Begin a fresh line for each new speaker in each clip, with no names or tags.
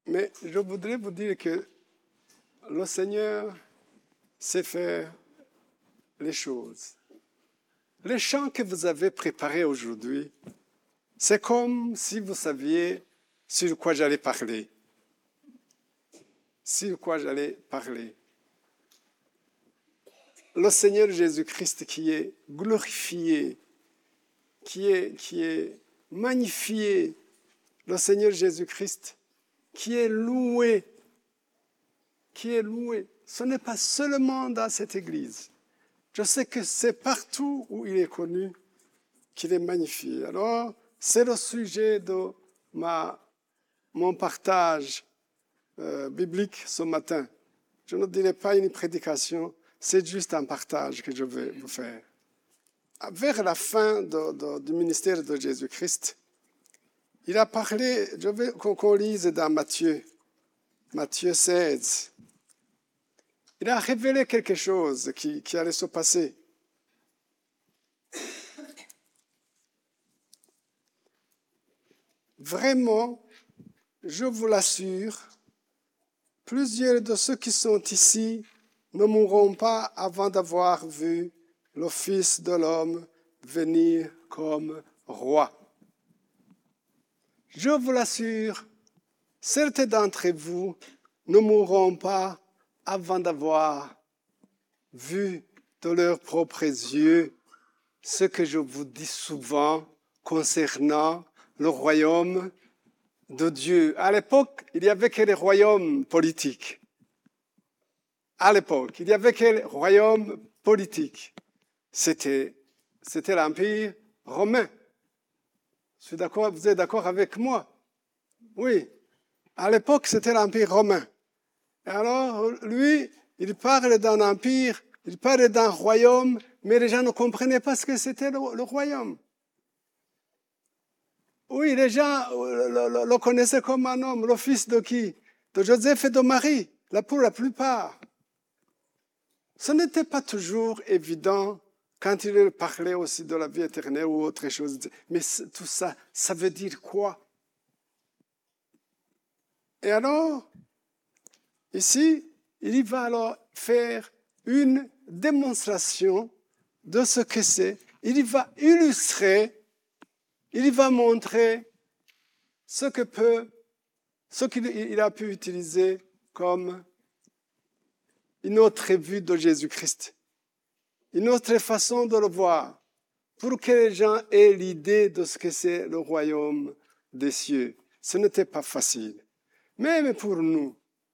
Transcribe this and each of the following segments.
Mais je voudrais vous dire que le Seigneur sait faire les choses. Les chants que vous avez préparés aujourd'hui, c'est comme si vous saviez sur quoi j'allais parler. Sur quoi j'allais parler. Le Seigneur Jésus-Christ qui est glorifié, qui est magnifié. Le Seigneur Jésus-Christ qui est loué. Ce n'est pas seulement dans cette église. Je sais que c'est partout où il est connu qu'il est magnifié. Alors, c'est le sujet de mon partage biblique ce matin. Je ne dirai pas une prédication, c'est juste un partage que je vais vous faire. Vers la fin du ministère de Jésus-Christ, il a parlé, je veux qu'on lise dans Matthieu 16. Il a révélé quelque chose qui allait se passer. Vraiment, je vous l'assure, plusieurs de ceux qui sont ici ne mourront pas avant d'avoir vu le Fils de l'homme venir comme roi. Je vous l'assure, certains d'entre vous ne mourront pas avant d'avoir vu de leurs propres yeux ce que je vous dis souvent concernant le royaume de Dieu. À l'époque, il n'y avait que les royaumes politiques. À l'époque, il n'y avait que les royaumes politiques. C'était l'Empire romain. Je suis d'accord, vous êtes d'accord avec moi? Oui. À l'époque, c'était l'Empire romain. Et alors, lui, il parle d'un empire, il parle d'un royaume, mais les gens ne comprenaient pas ce que c'était le royaume. Oui, les gens le connaissaient comme un homme, le fils de qui? De Joseph et de Marie, pour la plupart. Ce n'était pas toujours évident quand il parlait aussi de la vie éternelle ou autre chose. Mais tout ça, ça veut dire quoi? Et alors, ici, il va alors faire une démonstration de ce que c'est. Il va illustrer, il va montrer ce qu'il a pu utiliser comme une autre vue de Jésus-Christ, une autre façon de le voir, pour que les gens aient l'idée de ce que c'est le royaume des cieux. Ce n'était pas facile. Même pour nous,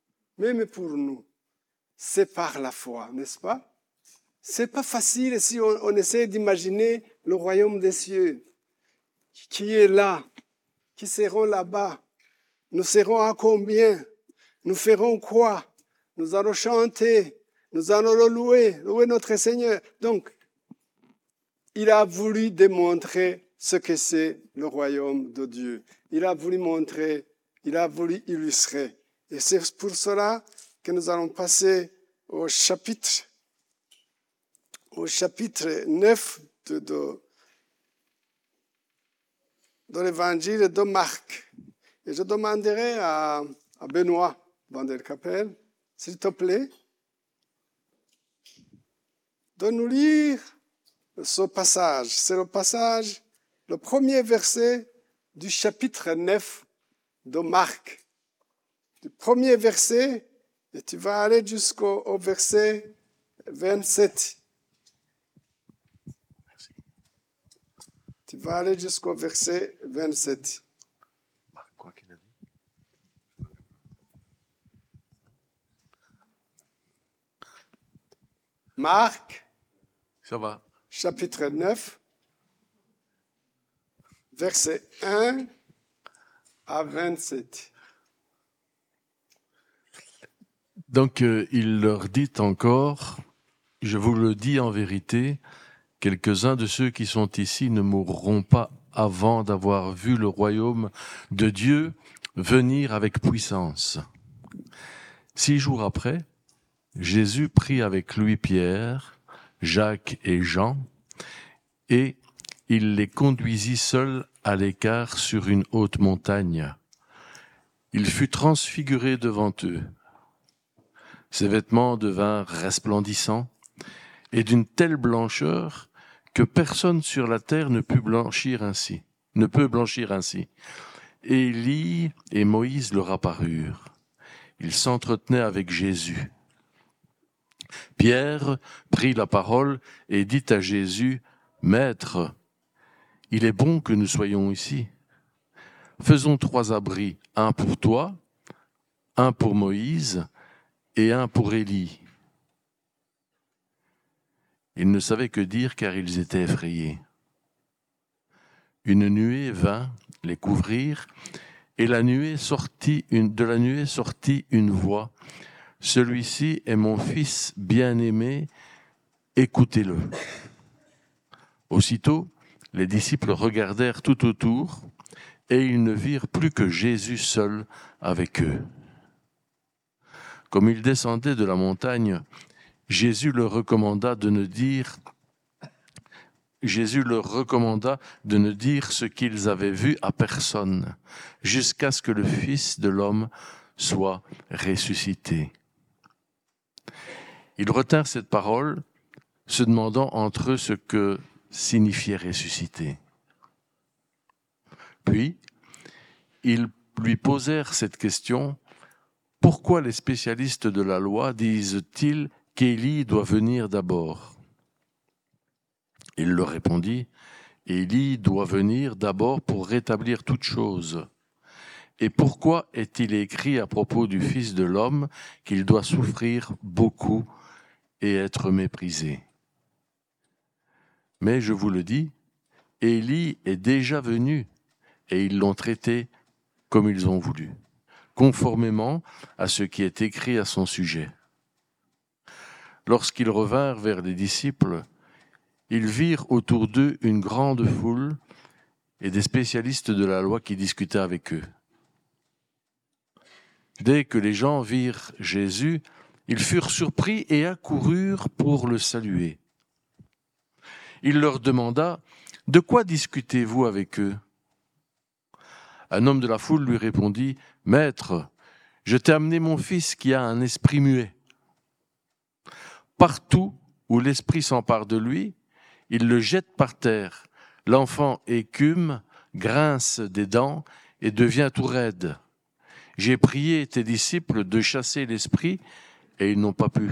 c'est par la foi, n'est-ce pas? C'est pas facile si on essaie d'imaginer le royaume des cieux, qui est là, qui seront là-bas. Nous serons à combien? Nous ferons quoi? Nous allons chanter, nous allons le louer notre Seigneur. Donc, il a voulu démontrer ce que c'est le royaume de Dieu. Il a voulu montrer, il a voulu illustrer. Et c'est pour cela que nous allons passer au chapitre 9 de l'évangile de Marc. Et je demanderai à Benoît Van der Kapel, s'il te plaît, de nous lire ce passage. C'est le premier verset du chapitre 9 de Marc. Du premier verset, et tu vas aller jusqu'au verset 27. Tu vas aller jusqu'au verset 27.
Quoi qu'il a dit?
Marc,
Ça va.
chapitre 9, verset 1 à 27.
Donc, il leur dit encore, je vous le dis en vérité, quelques-uns de ceux qui sont ici ne mourront pas avant d'avoir vu le royaume de Dieu venir avec puissance. 6 jours après, Jésus prit avec lui Pierre, Jacques et Jean, et il les conduisit seuls à l'écart sur une haute montagne. Il fut transfiguré devant eux. Ses vêtements devinrent resplendissants et d'une telle blancheur que personne sur la terre ne peut blanchir ainsi. Et Élie et Moïse leur apparurent. Ils s'entretenaient avec Jésus. Pierre prit la parole et dit à Jésus, « Maître, il est bon que nous soyons ici. Faisons 3 abris, un pour toi, un pour Moïse et un pour Élie. » Ils ne savaient que dire car ils étaient effrayés. Une nuée vint les couvrir et de la nuée sortit une voix. « Celui-ci est mon fils bien-aimé, écoutez-le. » Aussitôt, les disciples regardèrent tout autour et ils ne virent plus que Jésus seul avec eux. Comme ils descendaient de la montagne, Jésus leur recommanda de ne dire ce qu'ils avaient vu à personne, jusqu'à ce que le Fils de l'homme soit ressuscité. Ils retinrent cette parole, se demandant entre eux ce que signifiait ressusciter. Puis, ils lui posèrent cette question: « Pourquoi les spécialistes de la loi disent-ils qu'Élie doit venir d'abord ?» Il leur répondit: « Élie doit venir d'abord pour rétablir toutes choses. Et pourquoi est-il écrit à propos du Fils de l'homme qu'il doit souffrir beaucoup et être méprisé ? Mais je vous le dis, Élie est déjà venu et ils l'ont traité comme ils ont voulu, conformément à ce qui est écrit à son sujet. » Lorsqu'ils revinrent vers les disciples, ils virent autour d'eux une grande foule et des spécialistes de la loi qui discutaient avec eux. Dès que les gens virent Jésus, ils furent surpris et accoururent pour le saluer. Il leur demanda: « De quoi discutez-vous avec eux ?» Un homme de la foule lui répondit: « Maître, je t'ai amené mon fils qui a un esprit muet. Partout où l'esprit s'empare de lui, il le jette par terre. L'enfant écume, grince des dents et devient tout raide. J'ai prié tes disciples de chasser l'esprit et ils n'ont pas pu. »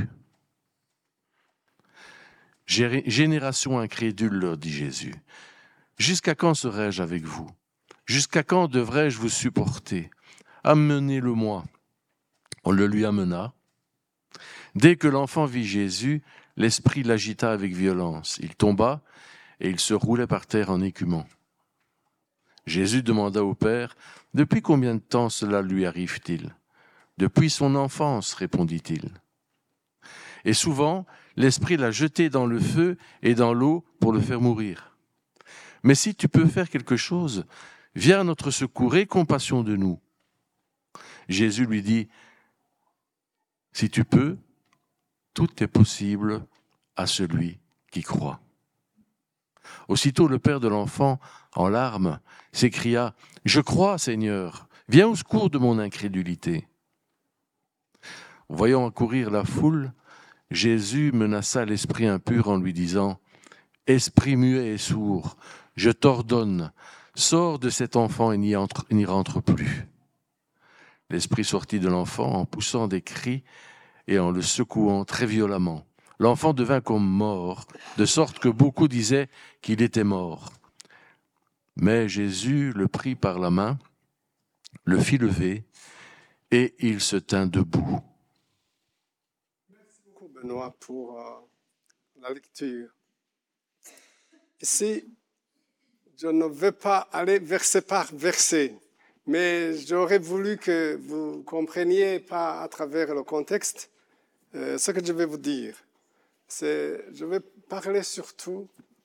« Génération incrédule, leur dit Jésus, jusqu'à quand serai-je avec vous ? Jusqu'à quand devrais-je vous supporter ? Amenez-le-moi. » On le lui amena. Dès que l'enfant vit Jésus, l'esprit l'agita avec violence. Il tomba et il se roulait par terre en écumant. Jésus demanda au Père: « Depuis combien de temps cela lui arrive-t-il ? » « Depuis son enfance, répondit-il. Et souvent, l'esprit l'a jeté dans le feu et dans l'eau pour le faire mourir. Mais si tu peux faire quelque chose, viens à notre secours, aie compassion de nous. » Jésus lui dit: « Si tu peux, tout est possible à celui qui croit. » Aussitôt le père de l'enfant, en larmes, s'écria: « Je crois, Seigneur, viens au secours de mon incrédulité. » Voyant accourir la foule, Jésus menaça l'esprit impur en lui disant: « Esprit muet et sourd, je t'ordonne, sors de cet enfant et n'y rentre plus. » L'esprit sortit de l'enfant en poussant des cris et en le secouant très violemment. L'enfant devint comme mort, de sorte que beaucoup disaient qu'il était mort. Mais Jésus le prit par la main, le fit lever, et il se tint debout.
Merci beaucoup, Benoît, pour la lecture. Ici, je ne vais pas aller verset par verset, mais j'aurais voulu que vous compreniez pas à travers le contexte ce que je vais vous dire. Je vais parler surtout,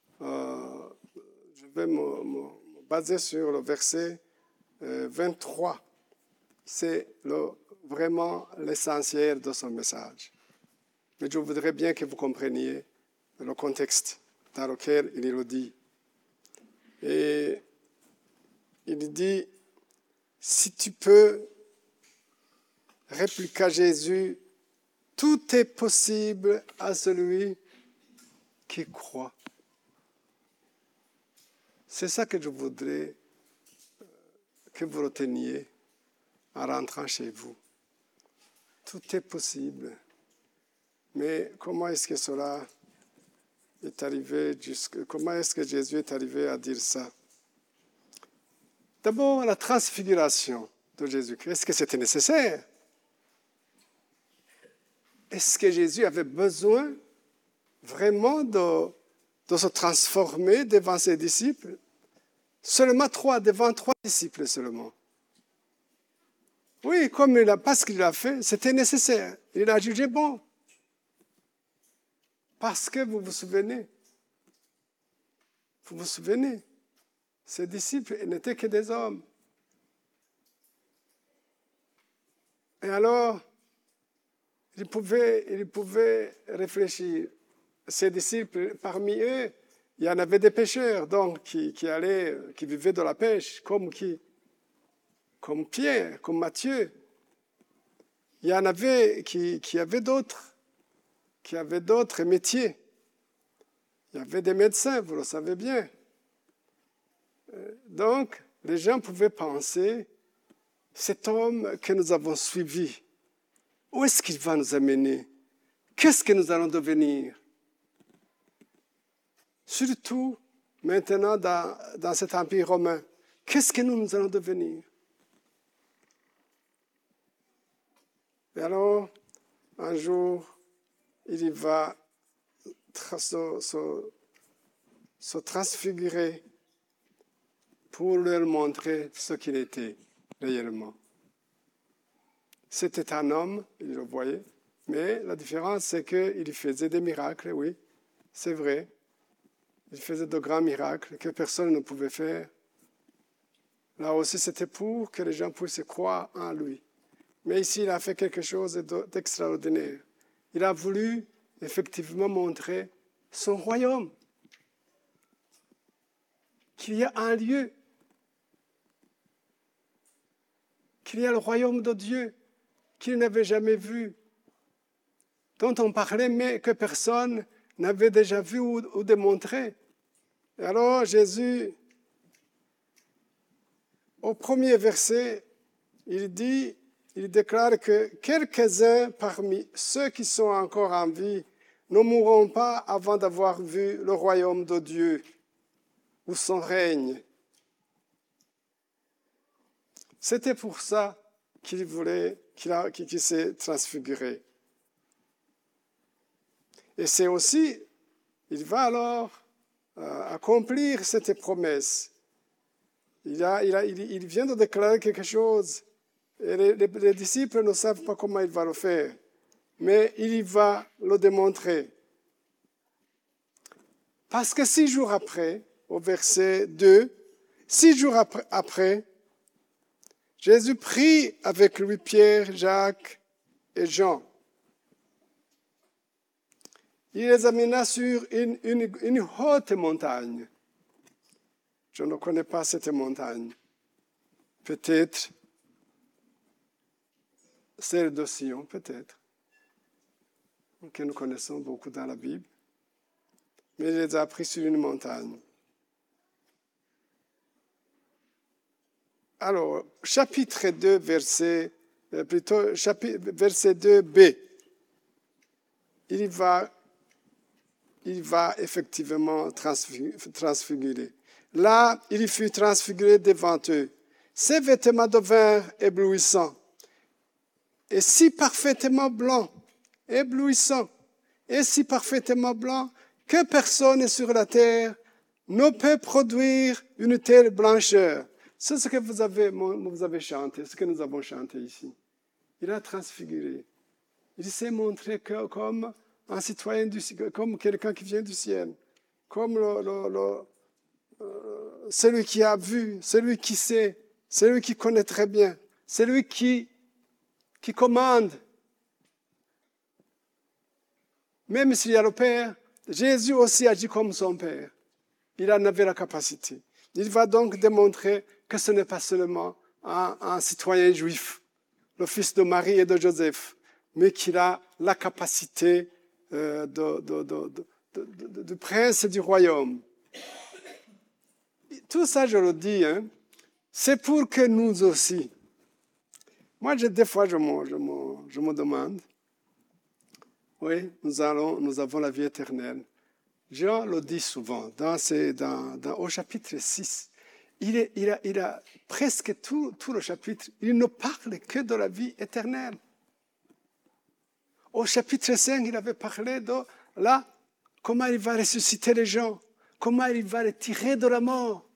je vais me baser sur le verset 23. C'est vraiment l'essentiel de son message. Mais je voudrais bien que vous compreniez le contexte dans lequel il le dit. Et il dit: « Si tu peux répliqua Jésus, tout est possible à celui qui croit. C'est ça que je voudrais que vous reteniez en rentrant chez vous. Tout est possible. Mais comment est-ce que cela est arrivé comment est-ce que Jésus est arrivé à dire ça? D'abord, la transfiguration de Jésus-Christ. Est-ce que c'était nécessaire? Est-ce que Jésus avait besoin vraiment de se transformer devant ses disciples? Devant 3 disciples seulement. Oui, parce qu'il l'a fait, c'était nécessaire. Il a jugé bon. Parce que vous vous souvenez, ses disciples n'étaient que des hommes. Et alors, il pouvait réfléchir. Ses disciples, parmi eux, il y en avait des pêcheurs, donc, qui vivaient de la pêche, comme Pierre, comme Matthieu. Il y en avait qui avaient d'autres métiers. Il y avait des médecins, vous le savez bien. Donc, les gens pouvaient penser, cet homme que nous avons suivi, où est-ce qu'il va nous amener? Qu'est-ce que nous allons devenir? Surtout maintenant dans cet empire romain, qu'est-ce que nous allons devenir? Et alors, un jour, il va se transfigurer pour leur montrer ce qu'il était réellement. C'était un homme, il le voyait, mais la différence, c'est qu'il faisait des miracles, oui, c'est vrai. Il faisait de grands miracles que personne ne pouvait faire. Là aussi, c'était pour que les gens puissent croire en lui. Mais ici, il a fait quelque chose d'extraordinaire. Il a voulu effectivement montrer son royaume. Qu'il y a un lieu. Qu'il y a le royaume de Dieu qu'il n'avait jamais vu. Dont on parlait, mais que personne n'avait déjà vu ou démontré. Et alors, Jésus, au premier verset, il déclare que quelques-uns parmi ceux qui sont encore en vie ne mourront pas avant d'avoir vu le royaume de Dieu ou son règne. C'était pour ça qu'il s'est transfiguré. Et c'est aussi, il va alors accomplir cette promesse. Il vient de déclarer quelque chose. Et les disciples ne savent pas comment il va le faire. Mais il va le démontrer. Parce que 6 jours après, au verset 2, 6 jours après, Jésus prit avec lui Pierre, Jacques et Jean. Il les amena sur une haute montagne. Je ne connais pas cette montagne. Peut-être celle de Sion, peut-être, que nous connaissons beaucoup dans la Bible. Mais il les a pris sur une montagne. Alors, chapitre 2, verset 2b, il va effectivement transfigurer. Là, il fut transfiguré devant eux. Ses vêtements devinrent éblouissants et si parfaitement blancs, éblouissants, et si parfaitement blancs que personne sur la terre ne peut produire une telle blancheur. C'est ce que vous avez chanté, ce que nous avons chanté ici. Il a transfiguré. Il s'est montré comme un citoyen du ciel, comme quelqu'un qui vient du ciel, comme celui qui a vu, celui qui sait, celui qui connaît très bien, celui qui commande. Même s'il y a le Père, Jésus aussi agit comme son Père. Il en avait la capacité. Il va donc démontrer que ce n'est pas seulement un citoyen juif le fils de Marie et de Joseph, mais qu'il a la capacité de prince du royaume. Tout ça, je le dis, c'est pour que nous aussi. Moi, des fois, je me demande, oui, nous avons la vie éternelle. Jean le dit souvent, au chapitre 6, il a presque tout le chapitre, il ne parle que de la vie éternelle. Au chapitre 5, il avait parlé de comment il va ressusciter les gens, comment il va les tirer de la mort.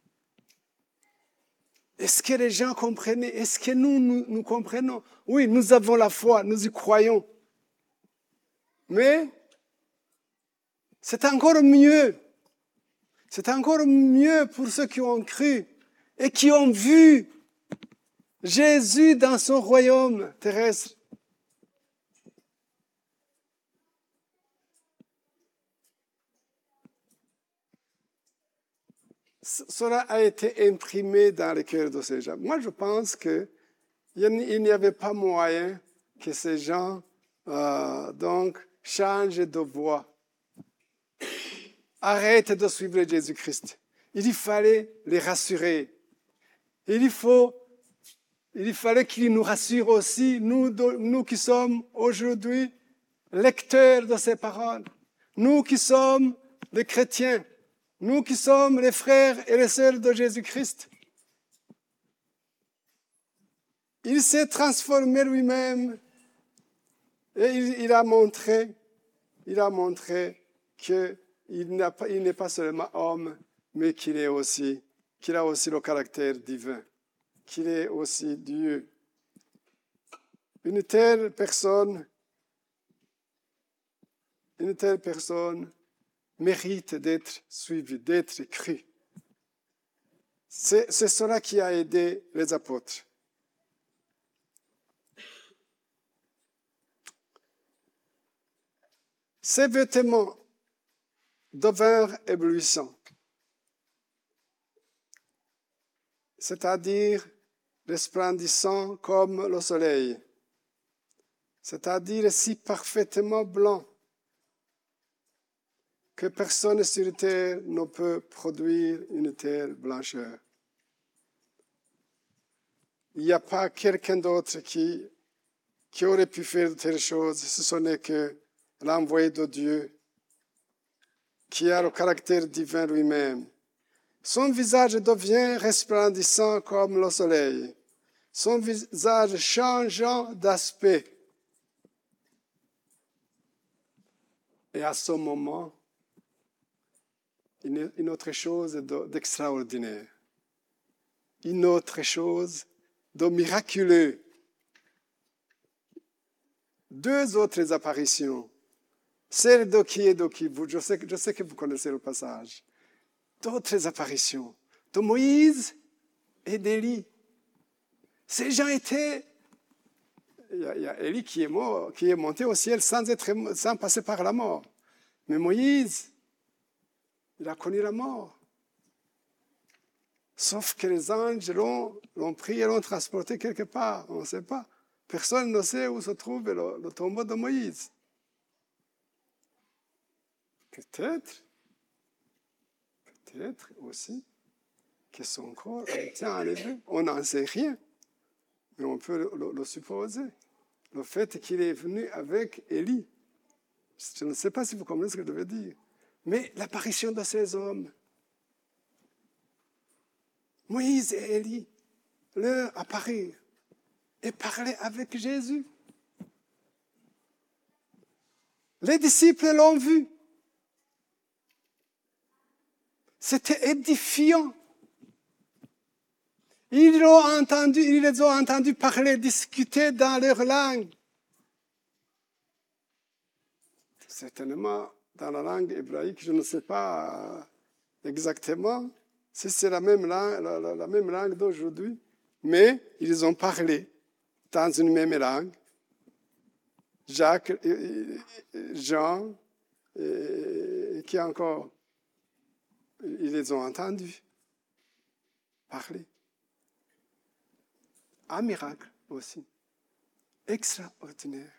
Est-ce que les gens comprenaient? Est-ce que nous comprenons? Oui, nous avons la foi, nous y croyons. Mais c'est encore mieux. C'est encore mieux pour ceux qui ont cru et qui ont vu Jésus dans son royaume terrestre. Cela a été imprimé dans le cœur de ces gens. Moi, je pense qu'il n'y avait pas moyen que ces gens changent de voie. Arrêtent de suivre Jésus-Christ. Il fallait les rassurer. Il fallait qu'ils nous rassurent aussi, nous qui sommes aujourd'hui lecteurs de ces paroles, nous qui sommes les chrétiens, nous qui sommes les frères et les sœurs de Jésus-Christ. Il s'est transformé lui-même et il a montré qu'il n'est pas seulement homme, mais qu'il a aussi le caractère divin, qu'il est aussi Dieu. Une telle personne mérite d'être suivie, d'être crue. C'est cela qui a aidé les apôtres. Ces vêtements devinrent éblouissants, c'est-à-dire resplendissants comme le soleil, c'est-à-dire si parfaitement blancs que personne sur terre ne peut produire une telle blancheur. Il n'y a pas quelqu'un d'autre qui aurait pu faire de telles choses, ce n'est que l'envoyé de Dieu, qui a le caractère divin lui-même. Son visage devient resplendissant comme le soleil, son visage changeant d'aspect. Et à ce moment, une autre chose d'extraordinaire, une autre chose de miraculeux. Deux autres apparitions. Celle de qui et de qui, je sais que vous connaissez le passage. D'autres apparitions de Moïse et d'Élie. Ces gens étaient... Il y a Élie qui est monté au ciel sans passer par la mort. Mais Moïse, il a connu la mort. Sauf que les anges l'ont pris et l'ont transporté quelque part. On ne sait pas. Personne ne sait où se trouve le tombeau de Moïse. Peut-être aussi que son corps a été enlevé. On n'en sait rien, mais on peut le supposer. Le fait qu'il est venu avec Élie. Je ne sais pas si vous comprenez ce que je veux dire. Mais l'apparition de ces hommes, Moïse et Élie, leur apparirent et parlaient avec Jésus. Les disciples l'ont vu. C'était édifiant. Ils les ont entendus parler, discuter dans leur langue. Certainement, dans la langue hébraïque, je ne sais pas exactement si c'est la même langue d'aujourd'hui, mais ils ont parlé dans une même langue. Jacques, Jean, et qui encore? Ils les ont entendus parler. Un miracle aussi. extraordinaire.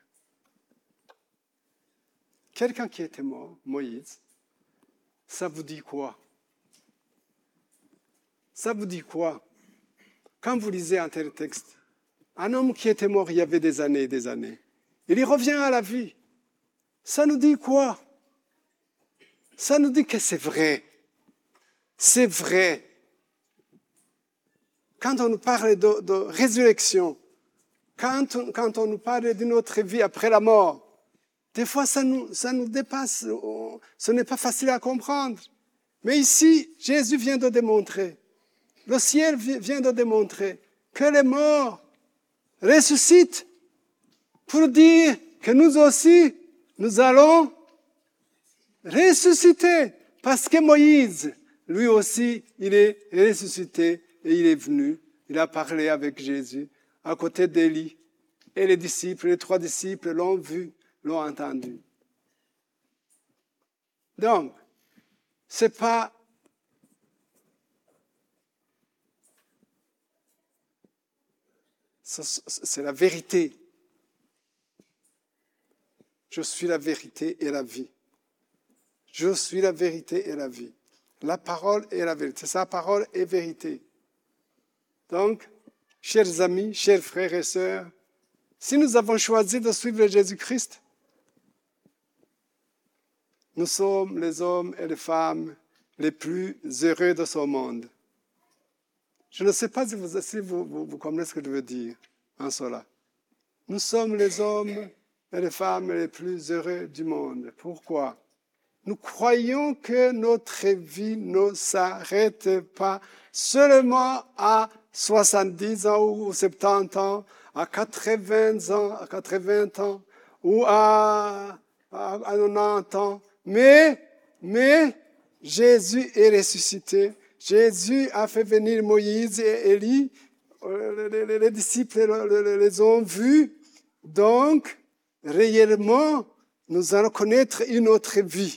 Quelqu'un qui était mort, Moïse, ça vous dit quoi? Ça vous dit quoi? Quand vous lisez un tel texte, un homme qui était mort il y avait des années et des années, il y revient à la vie. Ça nous dit quoi? Ça nous dit que c'est vrai. C'est vrai. Quand on nous parle de résurrection, quand on nous parle d'une autre vie après la mort, des fois ça nous dépasse. Ce n'est pas facile à comprendre. Mais ici, Jésus vient de démontrer, le ciel vient de démontrer que les morts ressuscitent pour dire que nous aussi, nous allons ressusciter. Parce que Moïse, lui aussi, il est ressuscité et il est venu. Il a parlé avec Jésus à côté d'Élie. Et les disciples, les 3 disciples l'ont vu, l'ont entendu. Donc, c'est la vérité. Je suis la vérité et la vie. Je suis la vérité et la vie. La parole est la vérité. Sa parole est vérité. Donc, chers amis, chers frères et sœurs, si nous avons choisi de suivre Jésus-Christ, nous sommes les hommes et les femmes les plus heureux de ce monde. Je ne sais pas si vous comprenez ce que je veux dire en cela. Nous sommes les hommes et les femmes les plus heureux du monde. Pourquoi? Nous croyons que notre vie ne s'arrête pas seulement à 70 ans ou 70 ans, à 80 ans ou à 90 ans. Mais Jésus est ressuscité. Jésus a fait venir Moïse et Élie. Les disciples les ont vus. Donc, réellement, nous allons connaître une autre vie.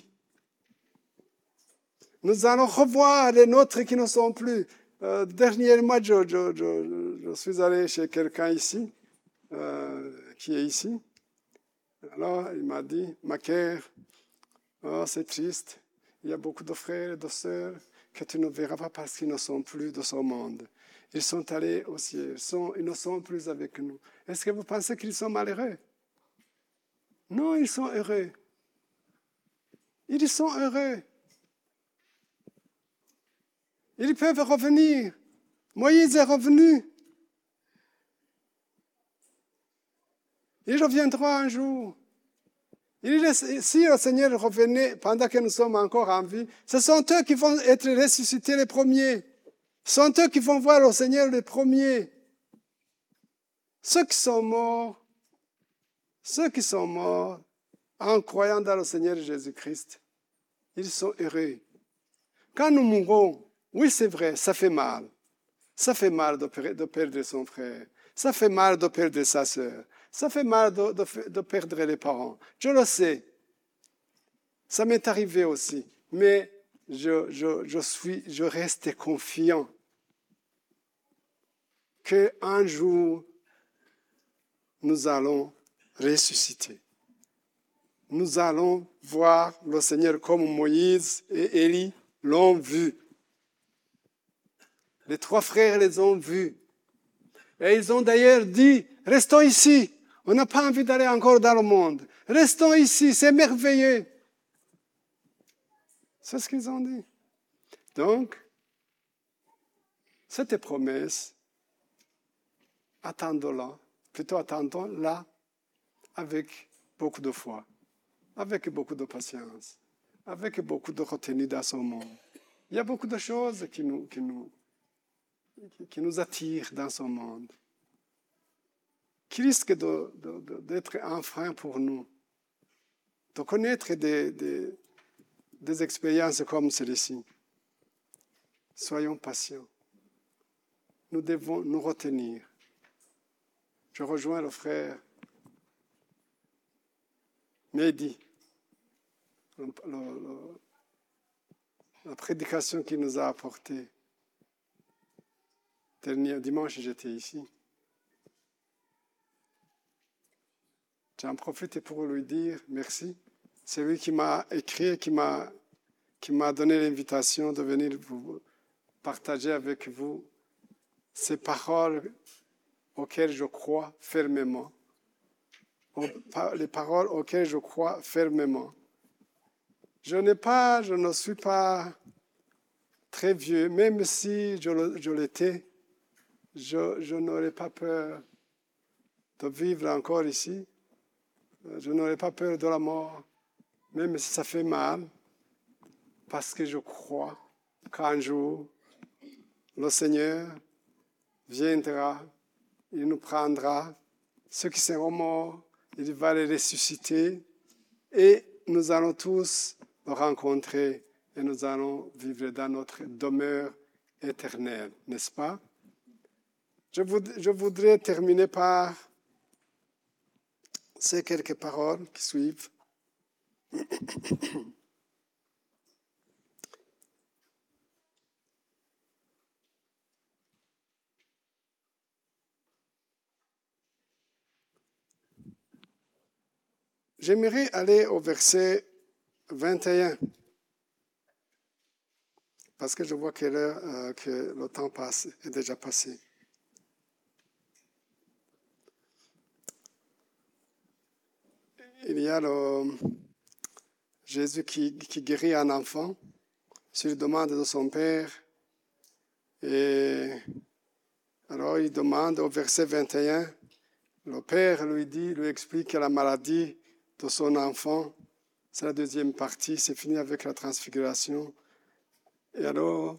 Nous allons revoir les nôtres qui ne sont plus. Dernièrement, je suis allé chez quelqu'un ici, qui est ici. Alors, il m'a dit, Macaire, oh, c'est triste. Il y a beaucoup de frères et de sœurs que tu ne verras pas parce qu'ils ne sont plus de ce monde. Ils sont allés au ciel. Ils ne sont plus avec nous. Est-ce que vous pensez qu'ils sont malheureux? Non, ils sont heureux. Ils sont heureux. Ils peuvent revenir. Moïse est revenu. Il reviendra un jour. Si le Seigneur revenait pendant que nous sommes encore en vie, ce sont eux qui vont être ressuscités les premiers. Ce sont eux qui vont voir le Seigneur les premiers. Ceux qui sont morts en croyant dans le Seigneur Jésus-Christ, ils sont heureux. Quand nous mourrons, oui, c'est vrai, ça fait mal. Ça fait mal de perdre son frère. Ça fait mal de perdre sa sœur. Ça fait mal de perdre les parents. Je le sais. Ça m'est arrivé aussi. Mais je reste confiant qu'un jour, nous allons ressusciter. Nous allons voir le Seigneur comme Moïse et Élie l'ont vu. Les 3 frères les ont vus. Et ils ont d'ailleurs dit, restons ici. On n'a pas envie d'aller encore dans le monde. Restons ici, c'est merveilleux. C'est ce qu'ils ont dit. Donc, cette promesse, attendons-la avec beaucoup de foi, avec beaucoup de patience, avec beaucoup de retenue dans ce monde. Il y a beaucoup de choses qui nous attirent dans ce monde, qui risquent d'être un frein pour nous, de connaître des expériences comme celle-ci. Soyons patients. Nous devons nous retenir. Je rejoins le frère Mehdi. La prédication qu'il nous a apportée. Dernier dimanche, j'étais ici. J'en profite pour lui dire merci. C'est lui qui m'a écrit, qui m'a donné l'invitation de venir vous partager avec vous ces paroles auxquelles je crois fermement. Les paroles auxquelles je crois fermement. Je ne suis pas très vieux, même si je l'étais, je n'aurais pas peur de vivre encore ici. Je n'aurais pas peur de la mort, même si ça fait mal, parce que je crois qu'un jour, le Seigneur viendra, il nous prendra, ceux qui seront morts, il va les ressusciter, et nous allons tous nous rencontrer, et nous allons vivre dans notre demeure éternelle, n'est-ce pas? Je voudrais terminer par ces quelques paroles qui suivent. J'aimerais aller au verset 21, parce que je vois que le temps est déjà passé. Il y a Jésus qui guérit un enfant sur demande de son père. Et alors il demande au verset 21, le père lui explique la maladie de son enfant. C'est la deuxième partie, c'est fini avec la transfiguration. Et alors,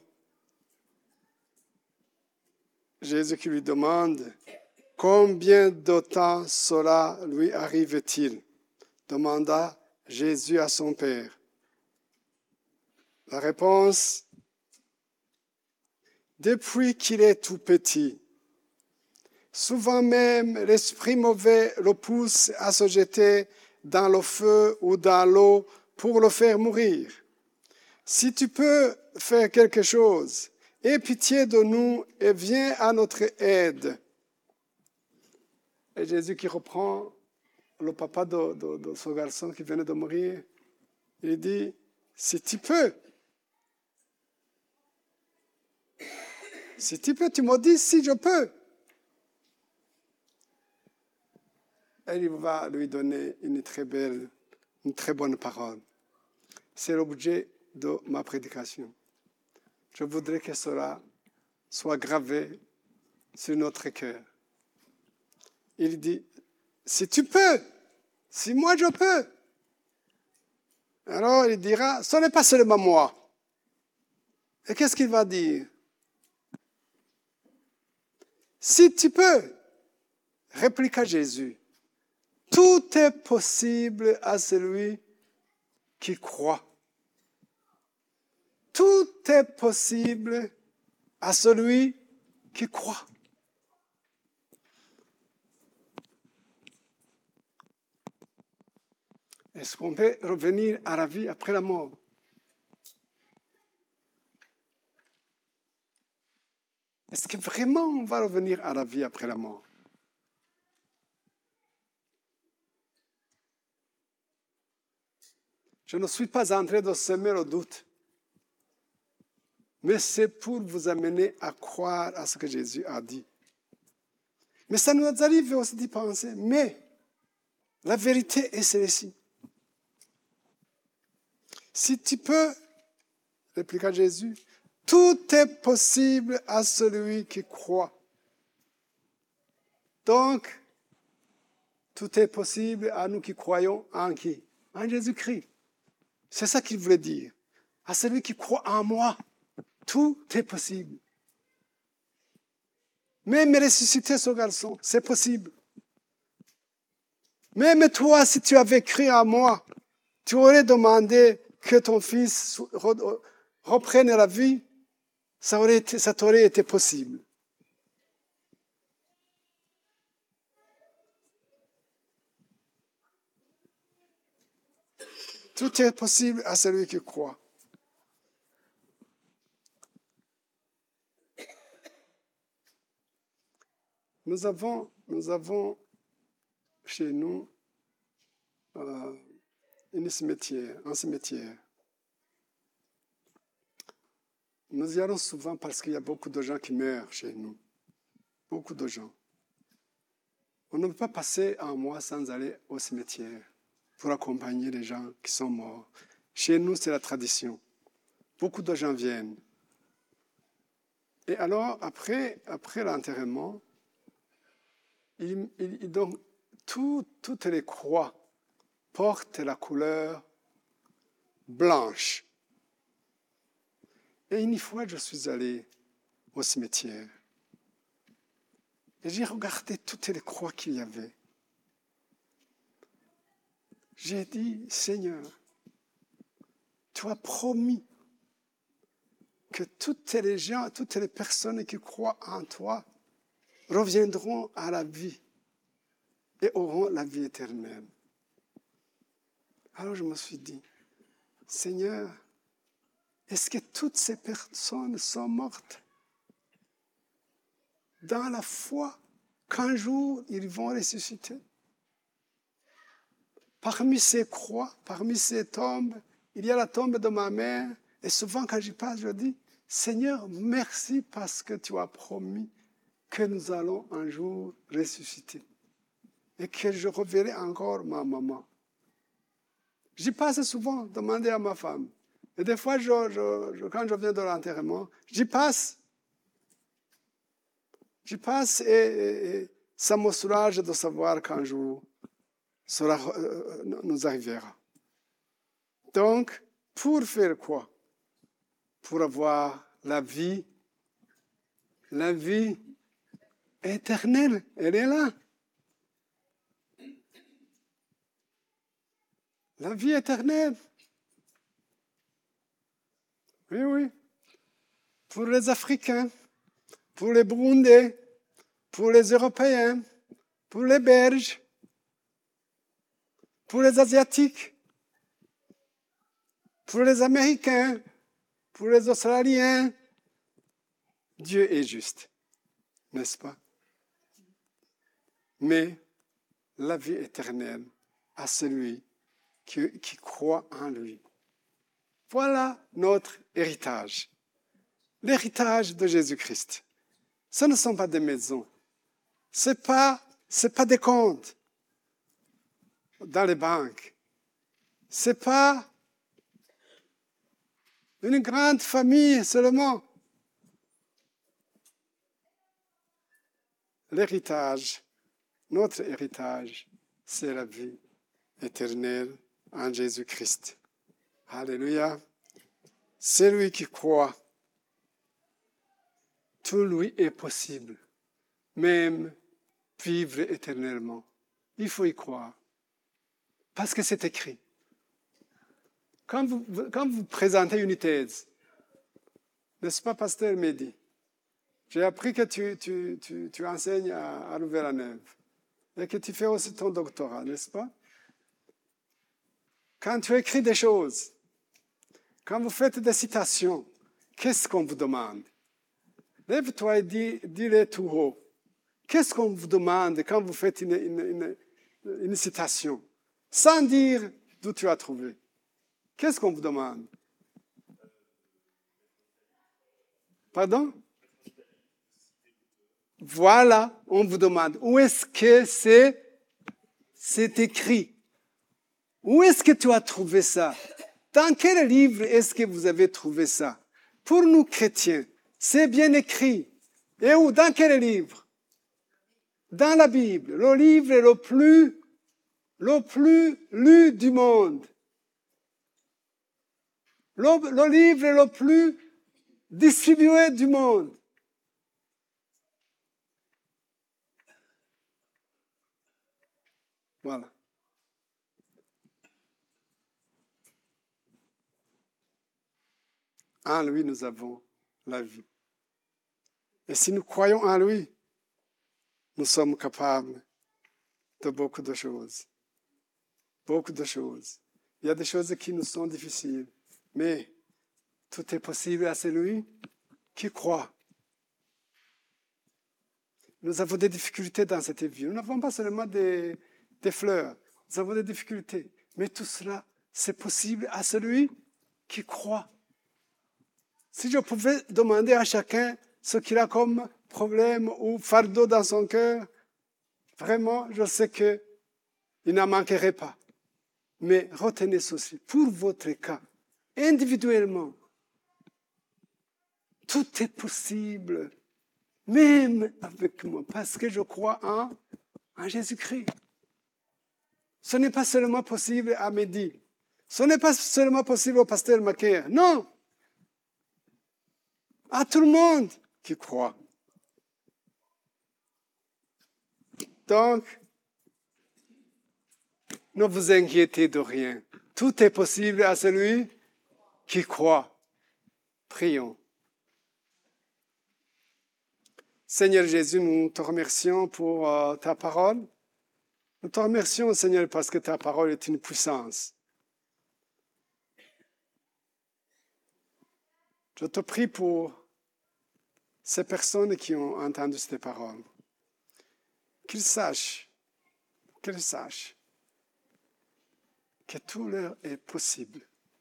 Jésus qui lui demande, combien de temps cela lui arrive-t-il? Demanda Jésus à son père. La réponse, depuis qu'il est tout petit. Souvent même, l'esprit mauvais le pousse à se jeter dans le feu ou dans l'eau pour le faire mourir. Si tu peux faire quelque chose, aie pitié de nous et viens à notre aide. Et Jésus qui reprend le papa de ce garçon qui venait de mourir, il dit, si tu peux, tu me dis si je peux. Et il va lui donner une très bonne parole. C'est l'objet de ma prédication. Je voudrais que cela soit gravé sur notre cœur. Il dit, si tu peux, si moi je peux. Alors il dira, ce n'est pas seulement moi. Et qu'est-ce qu'il va dire? Si tu peux, répliqua Jésus, tout est possible à celui qui croit. Tout est possible à celui qui croit. Est-ce qu'on peut revenir à la vie après la mort? Est-ce que vraiment on va revenir à la vie après la mort? Je ne suis pas en train de semer le doute, mais c'est pour vous amener à croire à ce que Jésus a dit. Mais ça nous arrive aussi d'y penser, mais la vérité est celle-ci. Si tu peux, répliqua Jésus, tout est possible à celui qui croit. Donc, tout est possible à nous qui croyons en qui? En Jésus-Christ. C'est ça qu'il voulait dire. À celui qui croit en moi, tout est possible. Même ressusciter ce garçon, c'est possible. Même toi, si tu avais cru en moi, tu aurais demandé que ton fils reprenne la vie, ça t'aurait été possible. Tout est possible à celui qui croit. Nous avons chez nous un cimetière. Nous y allons souvent parce qu'il y a beaucoup de gens qui meurent chez nous. Beaucoup de gens. On ne peut pas passer un mois sans aller au cimetière pour accompagner les gens qui sont morts. Chez nous, c'est la tradition. Beaucoup de gens viennent. Et alors, après l'enterrement, donc, toutes les croix portent la couleur blanche. Et une fois, je suis allé au cimetière. Et j'ai regardé toutes les croix qu'il y avait. J'ai dit, Seigneur, tu as promis que toutes les gens, toutes les personnes qui croient en toi reviendront à la vie et auront la vie éternelle. Alors je me suis dit, Seigneur, est-ce que toutes ces personnes sont mortes dans la foi qu'un jour ils vont ressusciter? Parmi ces croix, parmi ces tombes, il y a la tombe de ma mère. Et souvent quand j'y passe, je dis, Seigneur, merci parce que tu as promis que nous allons un jour ressusciter. Et que je reverrai encore ma maman. J'y passe souvent, demander à ma femme. Et des fois, quand je viens de l'enterrement, j'y passe. Et ça me soulage de savoir qu'un jour, cela nous arrivera. Donc, pour faire quoi? Pour avoir la vie éternelle, elle est là. La vie éternelle. Oui. Pour les Africains, pour les Burundais, pour les Européens, pour les Belges, pour les Asiatiques, pour les Américains, pour les Australiens. Dieu est juste, n'est-ce pas? Mais la vie éternelle à celui qui croit en lui. Voilà notre héritage. L'héritage de Jésus-Christ. Ce ne sont pas des maisons. Ce n'est pas des comptes dans les banques. Ce n'est pas une grande famille seulement. L'héritage, notre héritage, c'est la vie éternelle en Jésus-Christ. Alléluia. Celui qui croit, tout lui est possible, même vivre éternellement. Il faut y croire, parce que c'est écrit. Quand vous présentez une thèse, n'est-ce pas, pasteur Mehdi? J'ai appris que tu enseignes à Louvain-la-Neuve et que tu fais aussi ton doctorat, n'est-ce pas? Quand tu écris des choses, quand vous faites des citations, qu'est-ce qu'on vous demande? Lève-toi et dis-les tout haut. Qu'est-ce qu'on vous demande quand vous faites une citation? Sans dire d'où tu as trouvé. Qu'est-ce qu'on vous demande? Pardon? Voilà, on vous demande. Où est-ce que c'est écrit? Où est-ce que tu as trouvé ça? Dans quel livre est-ce que vous avez trouvé ça? Pour nous chrétiens, c'est bien écrit. Et où? Dans quel livre? Dans la Bible, le livre le plus lu du monde. Le livre le plus distribué du monde. Voilà. En lui, nous avons la vie. Et si nous croyons en lui, nous sommes capables de beaucoup de choses. Beaucoup de choses. Il y a des choses qui nous sont difficiles, mais tout est possible à celui qui croit. Nous avons des difficultés dans cette vie. Nous n'avons pas seulement des fleurs, nous avons des difficultés. Mais tout cela, c'est possible à celui qui croit. Si je pouvais demander à chacun ce qu'il a comme problème ou fardeau dans son cœur, vraiment, je sais qu'il n'en manquerait pas. Mais retenez ceci, pour votre cas, individuellement, tout est possible, même avec moi, parce que je crois en Jésus-Christ. Ce n'est pas seulement possible à Mehdi. Ce n'est pas seulement possible au pasteur Macaire. Non! À tout le monde qui croit. Donc, ne vous inquiétez de rien. Tout est possible à celui qui croit. Prions. Seigneur Jésus, nous te remercions pour ta parole. Nous te remercions, Seigneur, parce que ta parole est une puissance. Je te prie pour ces personnes qui ont entendu ces paroles. Qu'ils sachent que tout leur est possible,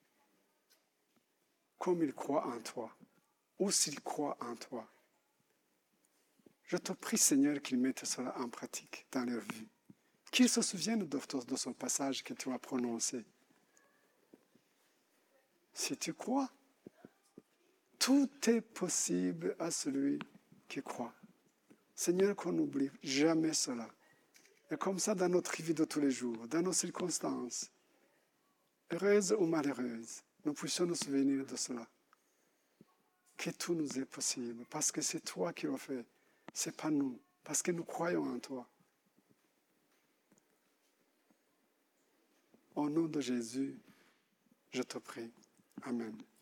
comme ils croient en toi, ou s'ils croient en toi. Je te prie, Seigneur, qu'ils mettent cela en pratique dans leur vie. Qu'ils se souviennent de ce passage que tu as prononcé. Si tu crois, tout est possible à celui qui croit. Seigneur, qu'on n'oublie jamais cela. Et comme ça, dans notre vie de tous les jours, dans nos circonstances, heureuses ou malheureuses, nous puissions nous souvenir de cela. Que tout nous est possible, parce que c'est toi qui le fais, c'est pas nous, parce que nous croyons en toi. Au nom de Jésus, je te prie. Amen.